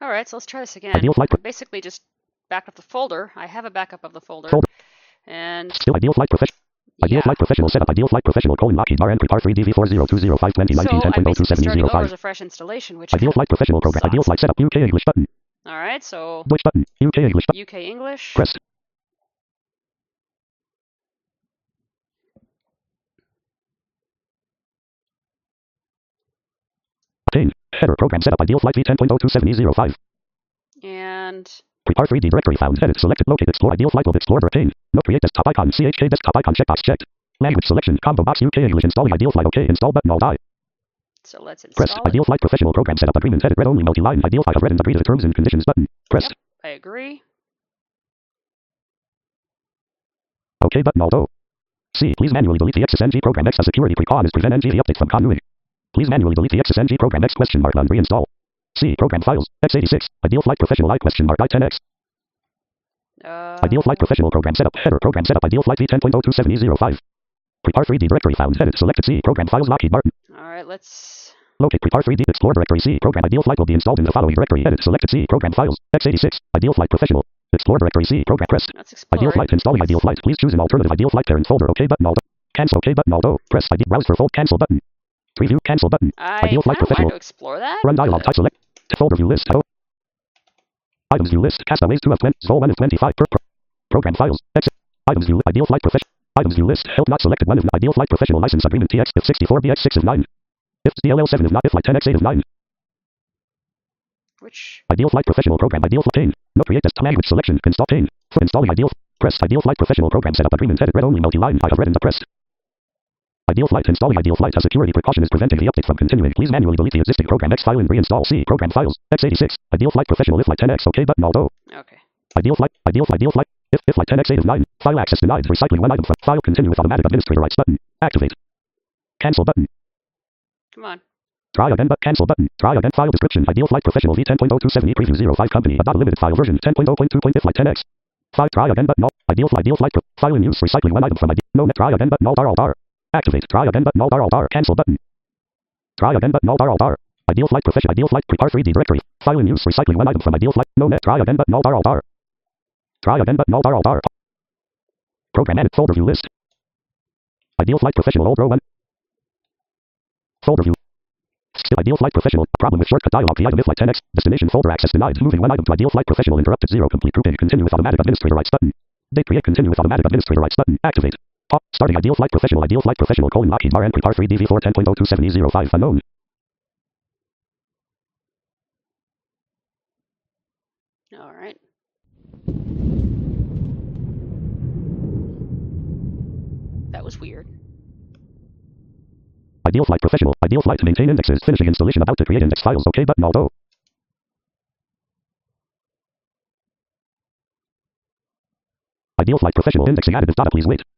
All right, so let's try this again. Ideal flight. Basically, just back up the folder. I have a backup of the folder. And still ideal flight professional. yeah. Ideal flight professional setup. Ideal flight professional colon Lockheed Mar entry par 3 DV402005 2019 So I'm basically starting over 10.02705. as a fresh installation, which Ideal flight professional program. sucks. Ideal flight setup. UK English button. All right, so Deutsch button. UK English button. UK English. Press. Obtain. Header program setup. Ideal flight V10.027E05. And Prepare 3D directory found. Edit. Selected. Locate. Explore. Ideal flight. Explore. Obtain. No create desktop icon. CHK desktop icon. Checkbox checked. Language selection. Combo box. UK English. Installing Ideal flight. OK. Install button. All die. so let's install Press. it. Ideal flight professional program setup. Agreement. Edit. Read only multi-line. Ideal flight. Read and agree to the terms and conditions button. Press. Yep, I agree. OK button. Although. C. Please manually delete the XSNG program. X. A security precaution is prevent NG updates from continuity. Please manually delete the XSNG program. X question mark on reinstall. C. Program files. X86. Ideal flight professional I question mark I10X. Ideal flight professional program setup. Header program setup. Ideal flight V10.027E05. Prepare 3D directory found. Edit. Selected C. Program files. Lockheed Martin. All right, let's Locate. Prepare 3D. Explore directory C. Program. Ideal flight will be installed in the following directory. Edit. Selected C. Program files. X86. Ideal flight professional. Explore directory C. Program. Press. explore. Ideal flight. Installing Ideal flight. Please choose an alternative Ideal flight parent folder. OK button. Although. Cancel. OK button. Although. Press ID. Browse for fold. Cancel button. Preview. Cancel button. I Ideal flight kind of professional. want to explore that. Run dialog. Type select. Folder view list. Items view list. Castaways 2 of 20. Zol 1 of 25. Program files. Exit. Items view. Ideal flight professional. Items view list. Help not selected 1 of Ideal flight professional license agreement TX if 64 BX 6 of 9. If DLL 7 of not if like 10X 8 of 9. Which Ideal flight professional program. Ideal flight pane. No create desktop language selection. Install pane. For installing Ideal. Press Ideal flight professional program setup agreement. Edit read only multi-line. I have read and pressed. Ideal flight. Installing Ideal flight. A security precaution is preventing the update from continuing. Please manually delete the existing program X file and reinstall C. Program files. X86. Ideal flight professional if like 10X. OK button. Although. okay. Ideal flight. Ideal flight. If like 10X 8 of 9. File access denied. Recycling one item from file. Continue with automatic administrator rights button. Activate. Cancel button. Come on. Try again but cancel button. Try again file description. Ideal flight professional V10.027E preview 05 company. About limited file version 10.0.2. If like 10X. 5. Try again button. Ideal flight file in use. Recycling one item from ID. No net. Try again button. All bar. Activate. Try again button. All bar. Cancel button. Try again button. All bar. Ideal flight professional. Ideal flight prepare 3D directory. File in use. Recycling one item from ideal flight. No net. Try again button. All bar. Try again button. All bar. Program edit folder view list. Ideal flight professional old row 1. Folder view. Still Ideal flight professional. Problem with shortcut dialog. The item if like 10X. Destination folder access denied. Moving one item to Ideal flight professional interrupted 0. Complete grouping. Continue with automatic administrator rights button. Date create. Continue with automatic administrator rights button. Activate. Starting Ideal flight professional. Ideal flight professional colon Lockheed Mar and prepare 3 DV4 10.027E05 unknown. All right. That was weird. Ideal flight professional. Ideal flight to maintain indexes. Finishing installation about to create index files. OK button. Although. Ideal flight professional indexing added as data. Please wait.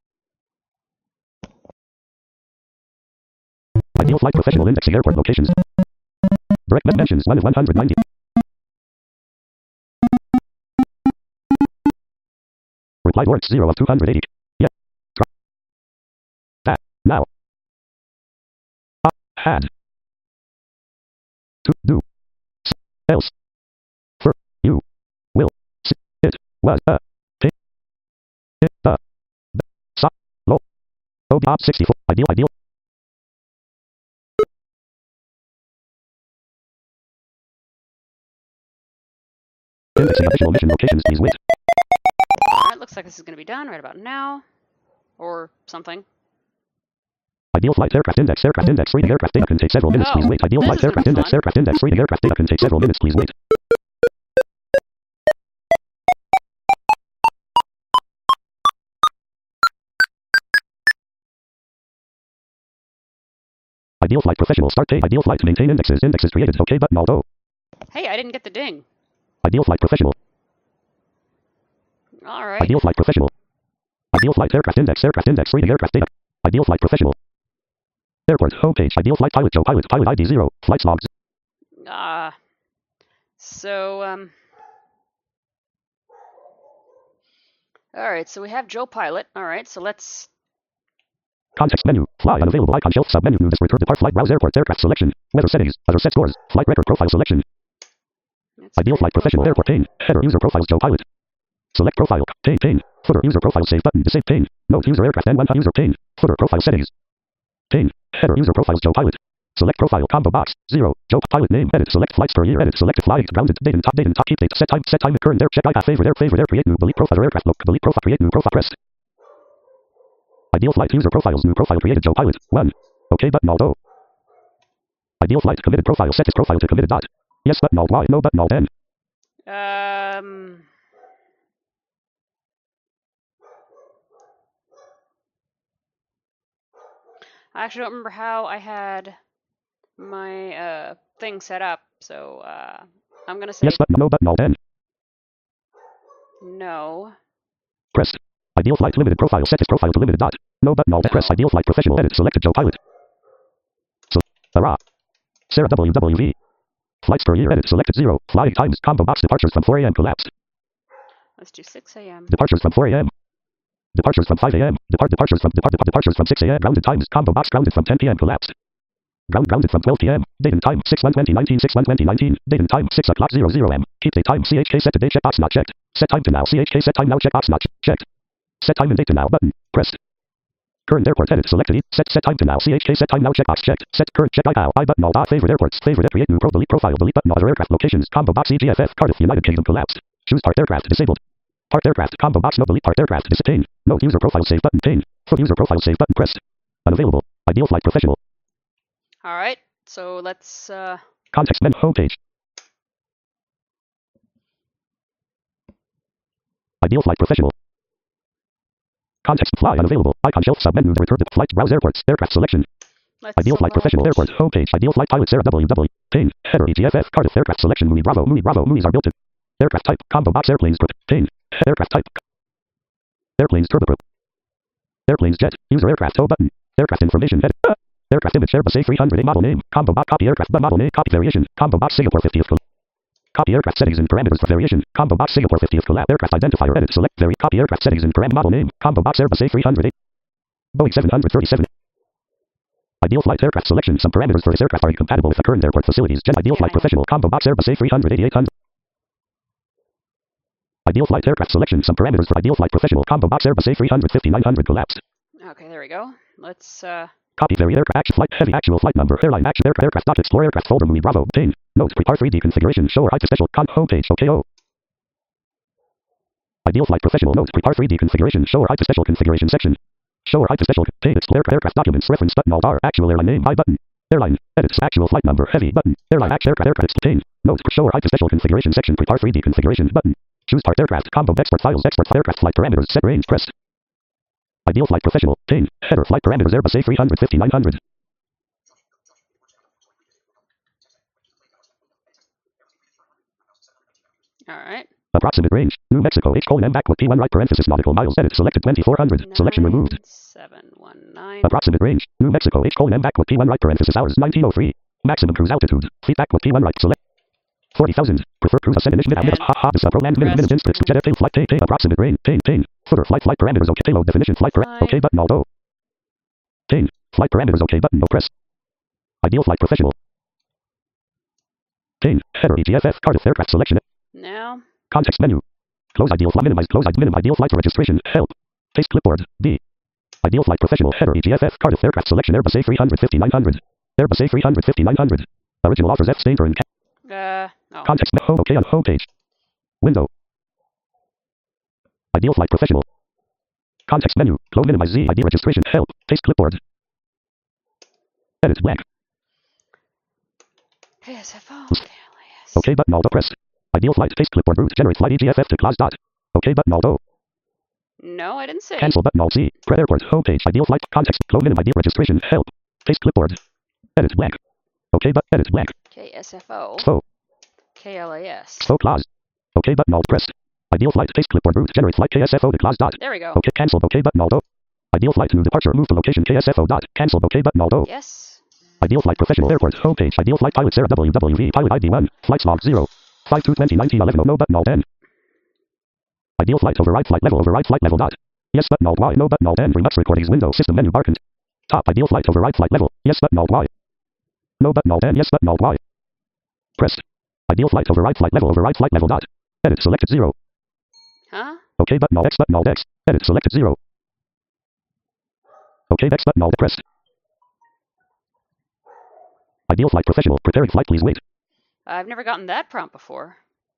Ideal flight professional indexing airport locations. Direct net mentions 1 of 190. Reply works 0 of 280. Yeah. Try. That. Now. Had. To do. Else. For. You. Will. See. It. Was. Pay. It. So. Low. OB 64. Ideal. Indexing additional mission locations. Please wait. Alright, looks like this is going to be done right about now. Or something. Ideal flight aircraft index reading aircraft data can take several minutes. Please wait. Ideal flight aircraft index reading aircraft data can take several minutes. Please wait. Ideal flight professional start date. Ideal flight to maintain indexes created. OK button. Although. Hey, I didn't get the ding. Ideal flight professional. Alright. Ideal flight professional. Ideal flight aircraft index reading aircraft data. Ideal flight professional. Airport homepage. Ideal flight pilot Joe pilot ID 0. Flights logs. Alright, so we have Joe Pilot. Alright, so let's... Context menu. Fly unavailable icon shelf submenu. New return depart flight browse airport aircraft selection. Weather settings. Other set scores. Flight record profile selection. That's Ideal flight pretty professional cool. airport pane. Header user profiles Joe Pilot. Select profile pane. Footer user profile save button. Save pane. Note user aircraft N1 user pane. Footer profile settings. Pane. Header user profiles Joe Pilot. Select profile combo box 0. Joe Pilot name edit. Select flights per year edit. Select flight grounded date and top keep date set time current air check favorite air create new delete profile aircraft look delete profile create new profile pressed. Ideal flight user profiles new profile created Joe Pilot 1. OK button alt O. Ideal flight committed profile set this profile to committed dot. Yes button alt Y no button alt N. I actually don't remember how I had my thing set up, so I'm gonna say yes button no button alt N. no. Pressed. Ideal flight limited profile set this profile to limited dot. No button alt press ideal flight professional edit selected Joe Pilot. So Sarah WWV. Flights per year edit selected 0. Flying times combo box departures from 4 a.m. collapsed. Let's do 6 a.m. Departures from 4 a.m. Departures from 5 a.m. Departures from 6 a.m. Grounded times combo box grounded from 10 p.m. collapsed. Grounded from 12 p.m. Date and time 6/1/2019 6/1/2019. Date and time 6 o'clock 00 m. Keep date time CHK set to date checkbox not checked. Set time to now CHK set time now checkbox not checked. Set time and date to now button pressed. Current airport edit selected. Set time to now CHK set time now checkbox checked. Set current check I button all dot favorite airports favorite create new delete profile delete button other aircraft locations combo box EGFF Cardiff United Kingdom collapsed. Choose parked aircraft disabled. Parked aircraft combo box no delete parked aircraft pane. No user profile save button pane. Full user profile save button pressed. Unavailable. Ideal flight professional. All right, so let's Context menu homepage. Ideal flight professional. Context fly unavailable. Icon shelf submenu return to flight browse airports aircraft selection. Ideal flight professional airport homepage. Ideal flight pilot Sarah WW. Pane. Header EGFF Cardiff aircraft selection Mooney Bravo Moonies are built to. Aircraft type combo box airplanes pane. Aircraft type. Airplanes turboprop. Airplanes jet. User aircraft O button. Aircraft information edit. Aircraft image Airbus A308 model name. Combo box copy aircraft model name copy variation. Combo box Singapore 50th. Copy aircraft settings and parameters for variation. Combo box Singapore 50th collapse aircraft identifier edit select vary copy aircraft settings and parameter model name. Combo box Airbus A308. Boeing 737. Ideal flight aircraft selection. Some parameters for this aircraft are incompatible with the current airport facilities. Ideal flight professional combo box Airbus A380-800. Ideal flight aircraft selection. Some parameters for ideal flight professional combo box Airbus A350-900 collapsed. Okay, there we go. Let's Copy variant aircraft action flight heavy actual flight number airline action aircraft dot explore aircraft folder Mooney Bravo pane notes prepare 3D configuration show or hide to special homepage OKO. Ideal flight professional notes prepare 3D configuration show or hide to special configuration section. Show or hide to special pane explore aircraft documents reference button alt R actual airline name I button airline edits actual flight number heavy button airline action aircraft pane notes show or hide to special configuration section prepare 3D configuration button choose part aircraft combo export files export aircraft flight parameters set range pressed. Ideal flight professional pane header flight parameters Airbus A350-900. all right. Approximate range. New Mexico H:(M backward P1 right parenthesis nautical miles edit selected 2400 selection removed. 719. Approximate range. New Mexico H:(M backward P1 right parenthesis hours 1903. Maximum cruise altitude. Feet backward P1 right select 40,000. Preferred cruise ascend initial the program minimum instance jet tail flight pane approximate range pane footer flight parameters OK payload definition flight OK button alt O. Pane flight parameters OK button no press. Ideal flight professional. Pane header EGFF Cardiff aircraft selection. Now. Context menu. Close ideal flight minimize close minimize ideal flight registration help. Paste clipboard B. Ideal flight professional header EGFF Cardiff aircraft selection Airbus A350-900. Airbus A350-900. Original authors F. Stainter and Oh. Context menu OK on homepage. Window. Ideal flight professional. Context menu. Close minimize Z ID registration help. Paste clipboard. Edit blank. KSFO. OK button alt press. Ideal flight paste clipboard route generate flight EGFF to class dot. OK button alt O. No, I didn't say. Cancel button alt C. Pre airport homepage ideal flight context close minimum ID registration help. Paste clipboard. Edit blank. OK button edit blank. KSFO. Fo. KLAS. Fo clause. OK button alt press. Ideal flight paste clipboard route generate flight KSFO to class dot. There we go. OK cancel OK button alt O. Ideal flight new departure move to location KSFO dot. Cancel OK button alt O. Yes. Ideal flight professional airport homepage ideal flight pilot Sarah WWV pilot ID 1 flights log 0 522019 11 no button alt N. Ideal flight override flight level dot. Yes button alt Y no button alt N remote recordings window system menu bar top ideal flight override flight level yes button alt Y no button alt N yes button alt Y pressed Ideal flight override flight level dot. Edit selected 0. Huh? OK button all X button all X. Edit selected 0. OK X button all pressed. Ideal flight professional. Preparing flight please wait. I've never gotten that prompt before.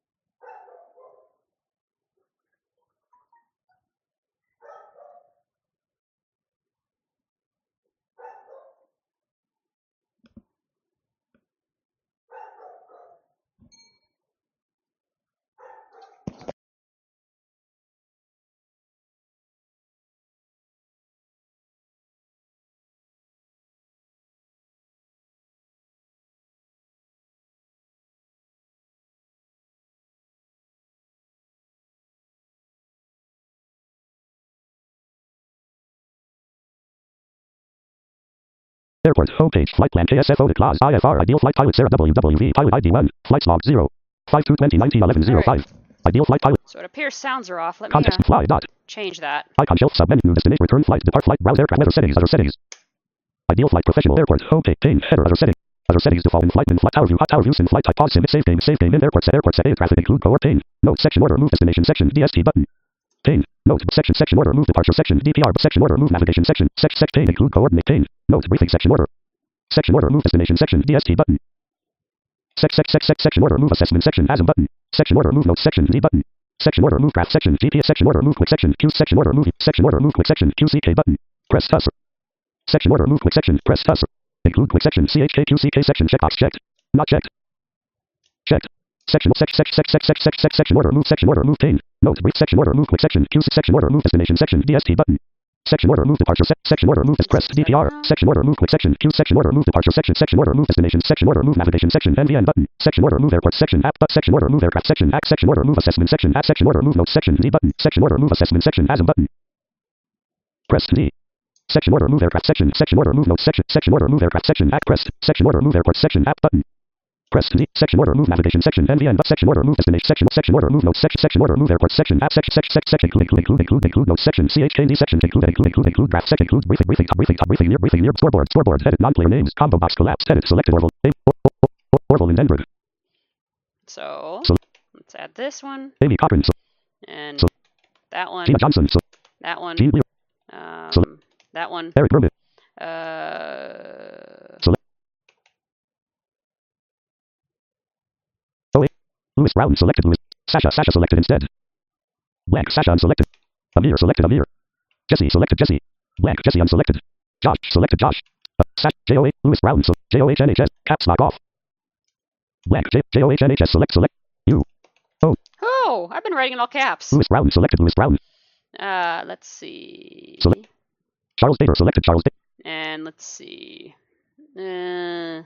Airport homepage flight plan KSFO to class IFR ideal flight pilot Sarah WWV pilot ID 1 flights log 0 5/2/2019 11:05 ideal flight pilot. So it appears sounds are off. Let me Context fly dot. change that. Icon shelf submenu destination return flight depart flight browse aircraft weather settings other settings. Ideal flight professional airport homepage pane header other settings default in flight tower view hot tower views in flight type pause sim save game in airport set air traffic include cohort pane note section order move destination section DST button pane note section order move departure section DPR section order move navigation section pane include coordinate pane note briefing section order move destination section DST button section order move assessment section ASM button section order move notes section D button section order move graph section GPS section order move quick section Q section order move quick section QCK button press cursor section order move quick section press cursor include quick section CHKQCK section checkbox checked not checked checked section order move pane note brief section order move quick section Q section order move destination section DST button section order move departure section order move press DPR section order move quick section Q section order move departure section order move destination section order move navigation section NVN button section order move airport section app section order move aircraft section act section order move assessment section app section order move notes section D button section order move assessment section ASM button press D section order move aircraft section order move notes section order move aircraft section act pressed section order move airport section app button press D section order move navigation section NVN section order move destination section order move notes section order move airport section app section include notes section CHKD section include graph section include briefing near scoreboard edit non-player names combo box collapsed edit selected Orville in Denver. So let's add this one Amy Cochran and that one. Gina Johnson That one. Gene Lear That one. Eric Berman Louis Brown selected Louis. Sasha selected instead. Blank Sasha unselected. Amir selected Amir. Jesse selected Jesse. Blank Jesse unselected. Josh selected Josh. JOH Louis Brown JOHNHS caps lock off. Blank JOHNHS select you. Oh, I've been writing in all caps. Louis Brown selected Louis Brown. Let's see. Charles Bader selected Charles Bader. And let's see. Who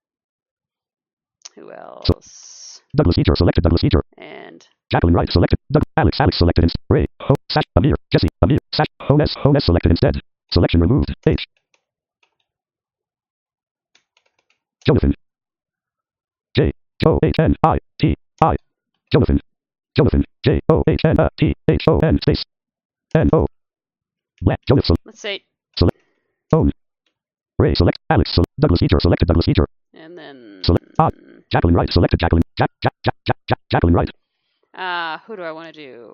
else? Douglas Eater selected Douglas Eater. And Jacqueline Wright selected. Alex selected instead. Ray Sash Amir Jesse Amir Sash Hones selected instead. Selection removed. H. Jonathan. J-O-H-N-I-T-I. Jonathan. J-O-H-N-I-T-H-O-N space. N-O. Black Jonathan. let's say. Select. Own. Ray select. Alex Douglas Eater selected Douglas Eater. And then. Select. Jacqueline Wright selected Jacqueline. Jacqueline Wright. Who do I want to do?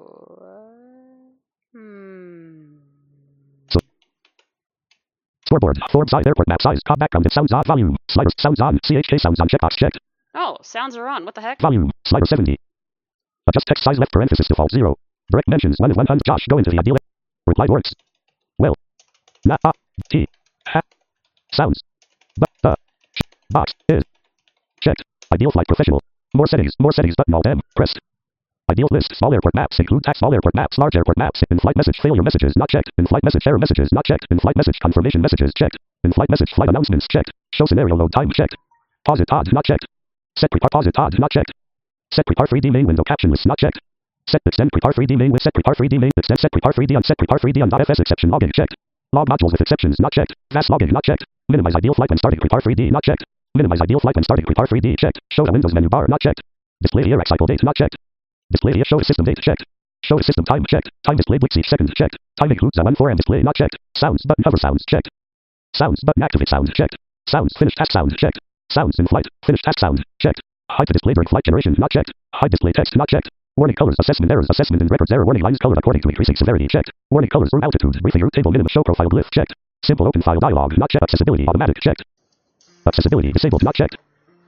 Scoreboard. Form size. Airport map size. Background. Sounds on. Volume. Slider. Sounds on. CHK sounds on. Checkbox checked. Oh, sounds are on. What the heck? Volume. Slider 70. Adjust text size left parenthesis default 0. Direct mentions 1 of 100. Josh go into the ideal. Reply works. Well. Na. T. Ha. Sounds. Box. Is. Checked. Ideal flight professional. More settings button alt M. Pressed. Ideal list. Small airport maps include tax. Small airport maps. Large airport maps. In-flight message. Failure messages not checked. In-flight message. Error messages not checked. In-flight message. Confirmation messages checked. In-flight message. Flight announcements checked. Show scenario load time checked. Pause it odds not checked. Set prepare pause it odds not checked. Set prepare 3D main window caption list not checked. Set extend prepare 3D main with set prepare 3D main extend set prepare 3D on set prepare 3D on .fs exception logging checked. Log modules with exceptions not checked. Fast logging not checked. Minimize ideal flight when starting prepare 3D not checked. Minimize ideal flight when starting prepare 3D checked. Show the Windows menu bar not checked. Display the ERX cycle date not checked. Display the show the system date checked. Show the system time checked. Time displayed weeks each second checked. Time includes a 1 and display not checked. Sounds button hover sounds checked. Sounds button activate sounds checked. Sounds finished task sounds checked. Sounds in flight finished task sound checked. Hide the display during flight generation. Not checked. Hide display text. Not checked. Warning colors. Assessment errors. Assessment and records error. Warning lines colored according to increasing severity. Checked. Warning colors. Room altitude. Briefing route table minimum. Show profile glyph. Checked. Simple open file dialog. Not checked. Accessibility. Automatic. Checked. Accessibility. Disabled. Not checked.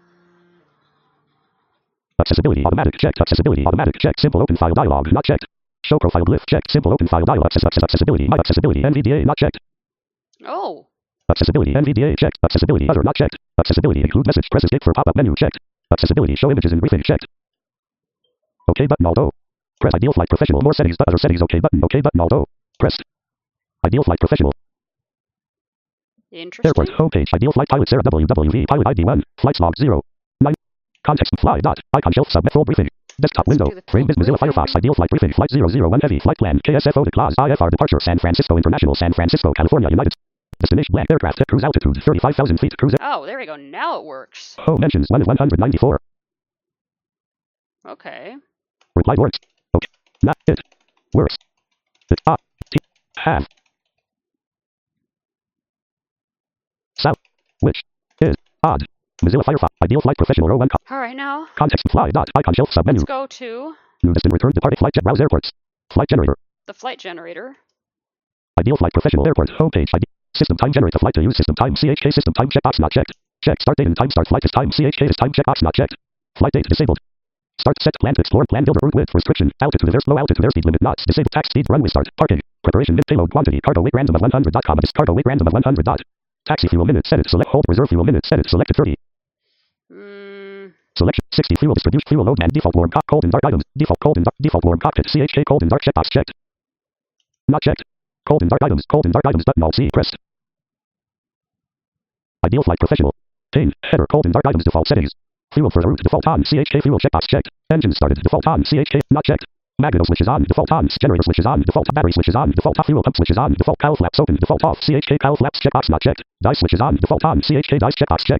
Accessibility. Automatic. Checked. Accessibility. Automatic. Checked. Simple open file dialog. Not checked. Show profile glyph. Checked. Simple open file dialog. Accessibility. My accessibility. NVDA. Not checked. Oh. Accessibility. NVDA. Checked. Accessibility. Other. Not checked. Accessibility. Include message. Press escape for pop-up menu. Checked. Accessibility. Show images in briefing. Checked. OK button. Although. Press ideal flight professional. More settings. Other settings. OK button. OK button. Although. Pressed. Ideal flight professional. Interesting. Airport. Homepage. Ideal flight pilot Sarah WWV. Pilot ID 1. Flights log 0. 9. Context. Fly. Dot. Icon shelf. Submit full briefing. Desktop Let's window. do the Frame. full Mozilla briefing. Firefox. Ideal flight briefing. Flight 001 heavy. Flight plan. KSFO to class. IFR departure. San Francisco International. San Francisco, California, United States. Destination blank aircraft. Cruise altitude 35,000 feet. Cruise. Oh, there we go. Now it works. Home mentions 1 of 194. Okay. Reply works. Okay. Not it. Works. It. T. Have. South. Which. Is. Odd. Mozilla Firefox. Ideal flight professional row 1. All right, now Context. Fly. Dot. Icon shelf. Submenu. let's go to New destination. Return. Departing flight. Browse airports. Flight generator. the flight generator. Ideal flight professional airport. Homepage. ID. System time. Generate the flight to use system time. CHK system time. Checkbox not checked. Check. Start date and time. Start flight is time. CHK is time. Checkbox not checked. Flight date disabled. Start set plan to explore plan builder route width restriction altitude of low altitude airspeed limit knots disabled tax speed runway start parking preparation mid payload quantity cargo weight random of 100 dot comma cargo weight random of 100 dot taxi fuel minutes set it select hold reserve fuel minutes set it selected 30 selection 60 fuel distribution fuel load and default warm cold and dark items default cold and dark default warm cockpit CHK cold and dark checkbox checked not checked cold and dark items button alt C pressed ideal flight professional pane header cold and dark items default settings fuel for the route default on CHK fuel checkbox checked engine started default on CHK not checked magneto switches on default on generator switches on default battery switches on default fuel pump switches on default cowl flaps open default off CHK cowl flaps checkbox not checked dice switches on default on CHK dice checkbox checked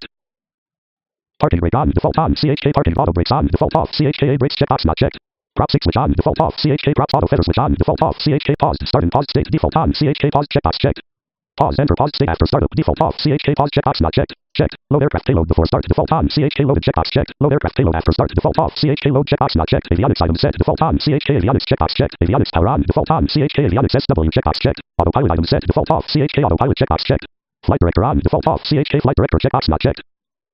parking brake on default on CHK parking auto brakes on default off CHK brakes checkbox not checked prop 6 switch on default off CHK props auto feather switch on default off CHK paused start and paused state default on CHK paused checkbox checked pause enter paused state after startup default off CHK pause checkbox not checked checked load aircraft payload before start default on CHK loaded checkbox checked load aircraft payload after start default off CHK load checkbox not checked avionics item set default on CHK avionics checkbox checked avionics power on default on CHK avionics SW checkbox checked autopilot item set default off CHK autopilot checkbox checked flight director on default off CHK flight director checkbox not checked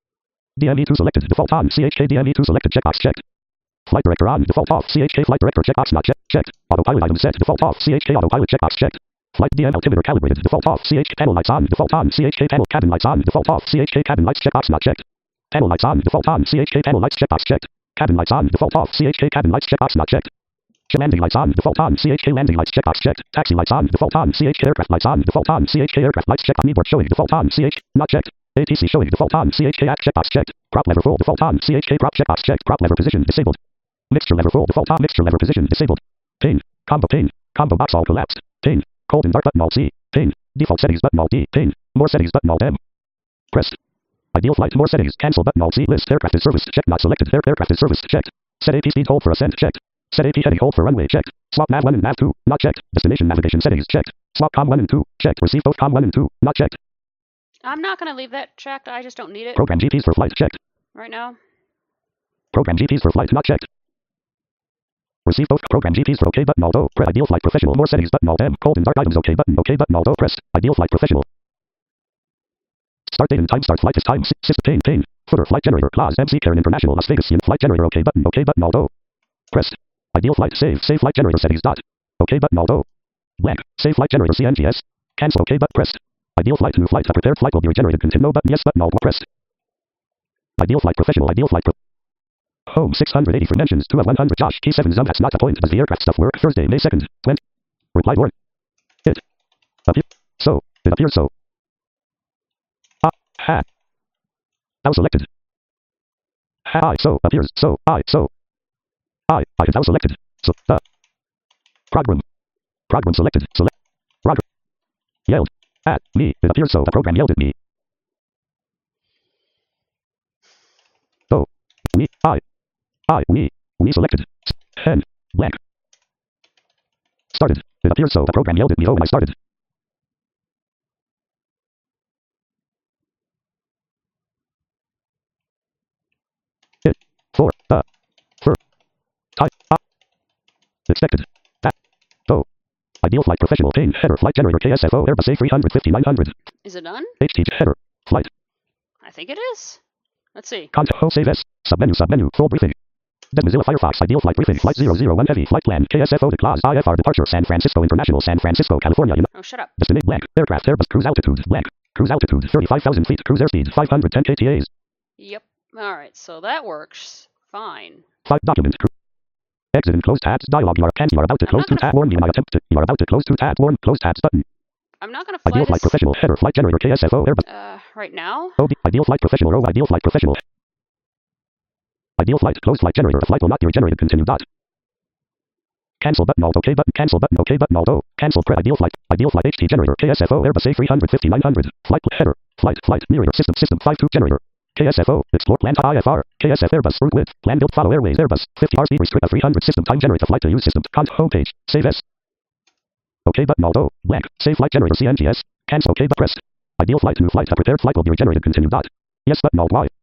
DME2 selected default on CHK DME2 selected checkbox checked flight director on default off CHK flight director checkbox not checked autopilot item set default off CHK autopilot checkbox checked flight DM altimeter calibrated default off CHK panel lights on default on CHK panel cabin lights on default off CHK cabin lights checkbox not checked panel lights on default on CHK panel lights checkbox checked cabin lights on default off CHK cabin lights checkbox not checked landing lights on default on CHK landing lights checkbox checked taxi lights on default on CHK aircraft lights on default on CHK aircraft lights checked keyboard showing default on CH not checked ATC showing default on CHK act checkbox checked prop lever full default on CHK prop checkbox checked prop lever position disabled mixture lever full default on mixture lever position disabled pane combo box all collapsed pane cold and dark button alt C pane default settings button alt D pane more settings button alt M pressed ideal flight more settings cancel button alt C list aircraft is serviced checked not selected aircraft is serviced checked set AP speed hold for ascent checked set AP heading hold for runway checked swap nav 1 and nav 2 not checked destination navigation settings checked swap com 1 and 2 checked receive both com 1 and 2 not checked I'm not going to leave that checked. I just don't need it program GPS for flight checked right now. program GPS for flight not checked receive both program GPS for OK button although press ideal flight professional more settings button alt M cold and dark items OK button although press ideal flight professional start date and time start flight is time system pane footer flight generator clause MC Karen International Las Vegas flight generator OK button although pressed ideal flight save flight generator settings dot OK button although blank save flight generator CNGS cancel OK button pressed ideal flight new flight a prepared flight will be regenerated continue no button yes button alt pressed ideal flight professional ideal flight home 680 for mentions 2 of 100 Josh key 7 that's not the point does the aircraft stuff work Thursday May 2nd went reply word it appear so it appears so ha now selected I so appears so I can now selected so program selected select Roger yelled at me it appears so the program yelled at me oh we selected and blank started it appears so the program yelled at me oh when I started it expected. Go. Ideal flight professional pane header flight generator KSFO Airbus A350-900. Is it done? HT header flight. I think it is. Let's see. Contact home save S. Submenu full briefing. Mozilla Firefox ideal flight briefing flight 001 heavy flight plan KSFO to clause IFR departure San Francisco International San Francisco California. Oh, shut up. Destination blank aircraft Airbus cruise altitude blank cruise altitude 35,000 feet cruise airspeed 510 ktas. Yep. All right, so that works fine. 5 documents. Exit and close tabs dialog. You are about to close two tab warn you are about to close two tab warn close tabs button. I'm not gonna fly ideal flight professional header flight generator KSFO Airbus. Right now. Ideal flight professional row ideal flight professional. Ideal flight close flight generator flight will not be regenerated continue dot. Cancel button alt OK button cancel button OK button alt O cancel ideal flight HT generator KSFO Airbus A350-900 flight header flight mirror system 52 generator KSFO explore plan IFR KSF Airbus route width plan build follow airways Airbus 50 R speed restrict 300 system time generate the flight to use system homepage save S OK button alt O blank save flight generator CNGS cancel OK but pressed ideal flight new flight a prepared flight will be regenerated continue dot yes button alt Y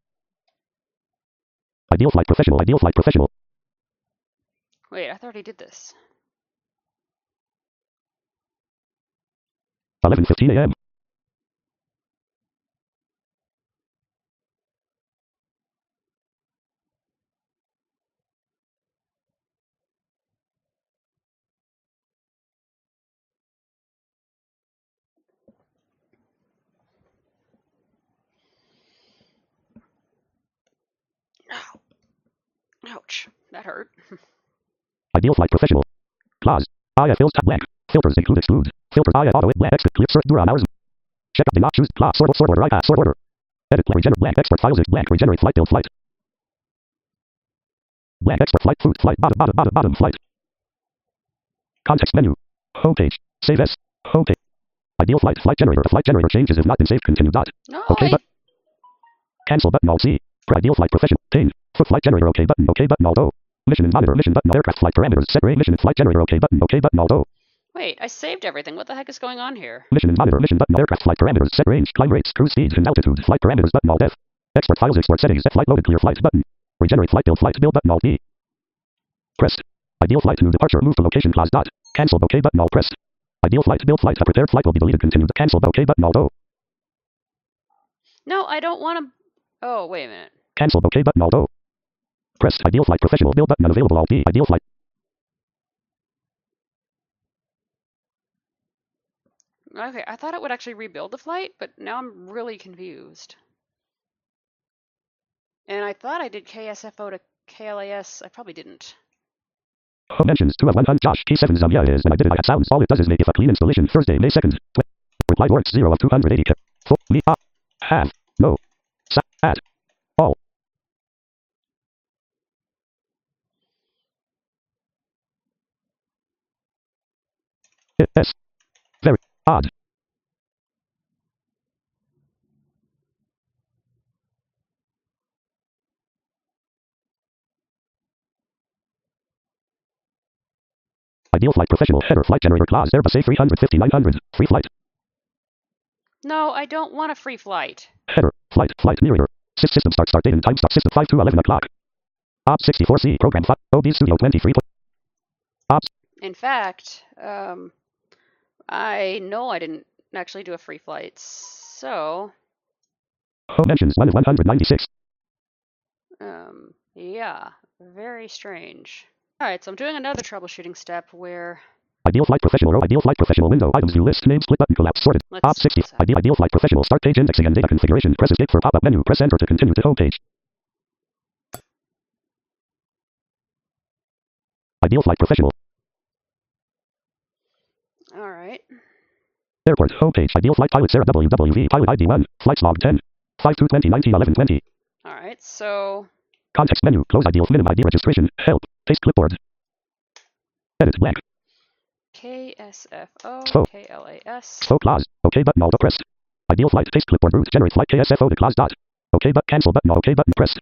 ideal flight professional. Wait, I thought I did this. 11:15 a.m. Ow. Ouch, that hurt. Ideal flight professional. Clause. IF fills tab blank. Filters include exclude. Filters IF auto blank exit clear sort duration hours. Check up do not choose class sort order iPath sort order. Edit regenerate blank export files blank regenerate flight build flight. Blank export flight food flight bottom flight. Context menu. Homepage. Save S. Homepage. Ideal flight generator changes if not been saved continue dot. No, OK but. Cancel button alt C. Ideal flight professional pane. Foot flight generator OK button alt O. Mission and monitor mission button aircraft flight parameters set range mission flight generator OK button alt O. Wait, I saved everything. What the heck is going on here? Mission and monitor mission button aircraft flight parameters set range climb rates cruise speeds and altitude flight parameters button alt F. Export files export settings flight loaded clear flight button. Regenerate flight build button alt D. Pressed. Ideal flight new departure move to location clause dot. Cancel OK button alt pressed. Ideal flight build flight a prepared flight will be deleted continue cancel OK button alt O. No, I don't want to. Oh, wait a minute. Cancel OK button alt O. Pressed. Ideal flight professional build button unavailable alt D. Ideal flight. Okay, I thought it would actually rebuild the flight, but now I'm really confused. And I thought I did KSFO to KLAS. I probably didn't. Home mentions 2 of 100 Josh key 7 yeah is when I did it I had sounds all it does is make if a clean installation Thursday May 2nd. Reply works 0 of 280 full me up have no at all. Yes. Very odd. Ideal flight professional header flight generator clause Airbus A350-900 free flight. No, I don't want a free flight. Header flight mirror system start date and time start system 5 to 11 o'clock. Ops 64C program 5 OB Studio 23. Ops. In fact, I know I didn't actually do a free flight, so. Home mentions 1 of 196. Yeah, very strange. Alright, so I'm doing another troubleshooting step where... Ideal flight professional window items view list name split button collapse sorted. Ops 60. Ideal flight professional start page indexing and data configuration. Press escape for pop-up menu. Press enter to continue to home page. Ideal flight professional. Alright. Airport homepage. Ideal flight pilot Sarah WWV pilot ID 1 flights log 10 5/2/20 19 11/20. Alright, so... Context menu. Close ideal minimum ID registration. Help. Paste clipboard. Edit blank. KSFO, KLAS. Clause. OK button alt pressed. Ideal flight paste clipboard route generate flight KSFO to clause dot. OK but cancel button OK button pressed.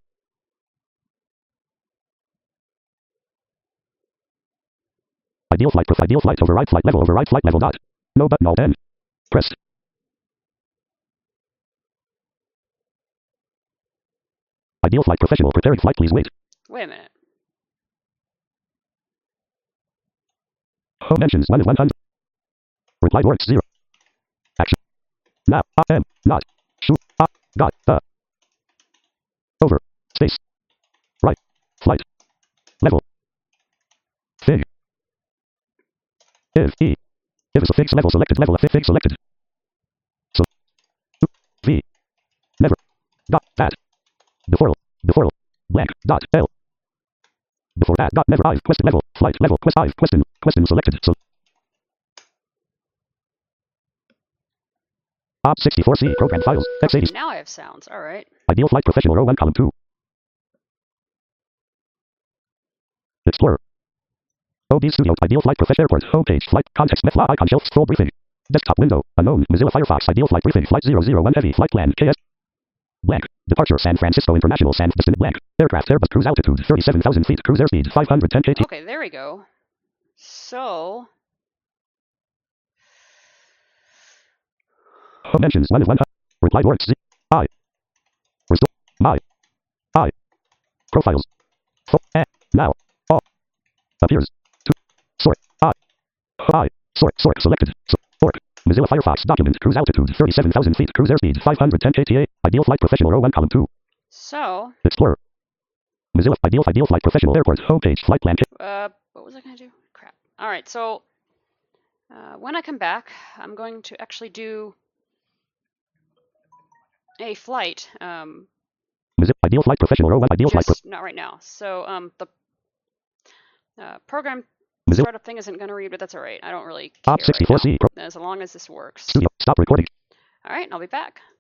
Ideal flight override flight level dot. No button alt N. Pressed. Ideal flight professional preparing flight please wait. Wait a minute. Home mentions 1 of 100. Reply words 0. Action. Now. I am. Not. Shoot. Got. Over. Space. Right. Flight. Level. Fig. If. E. If is a fixed level selected. Level of fig selected. So. V. Never. Dot. That. Before. Before. Blank. Dot. L. Before that. Dot. Never. I. Question level. Flight. Level. Quest. I. Question. Question selected. So. Op 64C. Program files. X80. Now I have sounds. All right. Ideal Flight Professional row 1 column 2. Explorer. OB Studio. Ideal Flight Professional Airport. Homepage. Flight. Context. Fly icon shelf. Scroll briefing. Desktop window. Unknown. Mozilla Firefox. Ideal Flight Briefing. Flight 001 Heavy. Flight plan. KS. Blank. Departure San Francisco International. San Destination. Blank. Aircraft Airbus. Cruise altitude 37,000 feet. Cruise airspeed 510 kt. Okay, there we go. So. Mentions 1 of 1. Reply words. I. Restore. My. I. Profiles. Now. All. Appears. To. Sort. I. Sort. Selected. Sort. Mozilla Firefox document. Cruise altitude 37,000 feet. Cruise airspeed 510 kta. Ideal Flight Professional row 1 column 2. So. Explorer. Mozilla Ideal Flight Professional Airport. Homepage. Flight plan. What was I gonna do? Crap. All right. So. When I come back, I'm going to actually do a flight. Ideal Flight Professional row 1. Ideal Flight. Not right now. So the program startup thing isn't going to read, but that's all right. I don't really care. Op 64C. As long as this works. Studio. Stop recording. All right, I'll be back.